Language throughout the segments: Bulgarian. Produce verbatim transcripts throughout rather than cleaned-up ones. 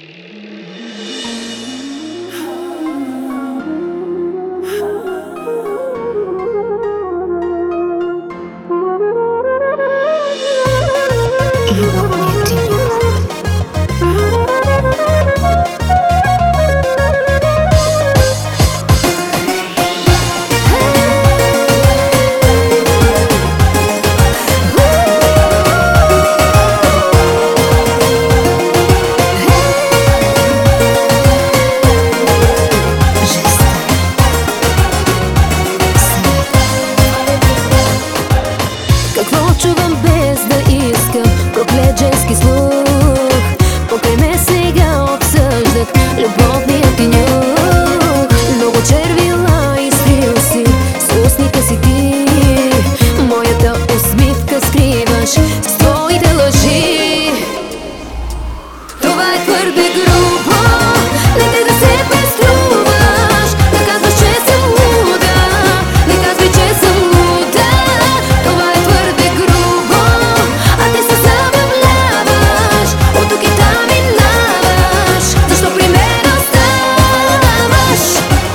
Какво чувам без да искам? Проклет женски слух. Покрай ме сега обсъждат любовния ти нюх. Много червила изтрил си с устните си ти. Моята усмивка скриваш с твоите лъжи. Това е твърде грубо. Не дай да се преструваш. Да казваш, че съм луда. Не казвай, че съм луда. Това е твърде грубо. А ти се забавляваш. От тук и там минаваш. Защо при мен оставаш?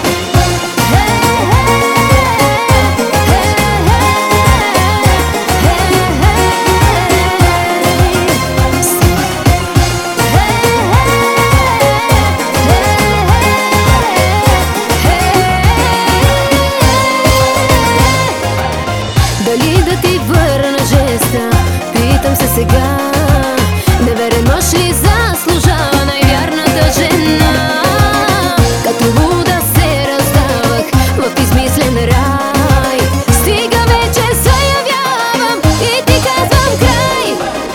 Дали да ти върна жеста? Питам се сега. Неверен мъж ли заслужава най-вярната жена? Като луда се раздавах в измислен рай. Стига вече заявявам и ти казвам край.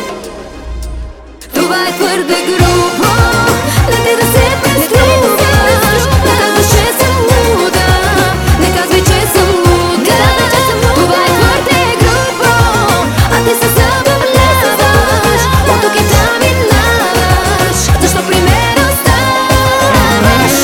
Това е твърде грубо. Не дай да се преструваш. Да казваш, че съм луда. Не казвай, че съм луда. Това е твърде грубо. А ти се забавляваш. От тук и там минаваш. Защо при мен оставаш?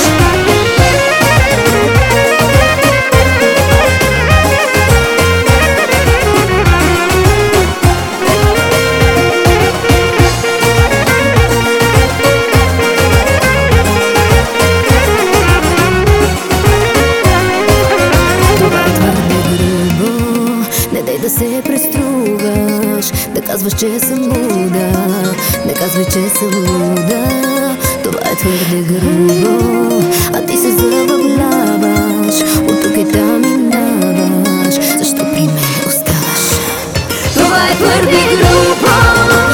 Това е твърде грубо. Не дай да се преструваш. Да казваш, че съм луда. Не казвай, че съм луда. Това е твърде грубо. А ти се забавляваш. От тук и там минаваш. Защо при мен оставаш? Това е твърде грубо.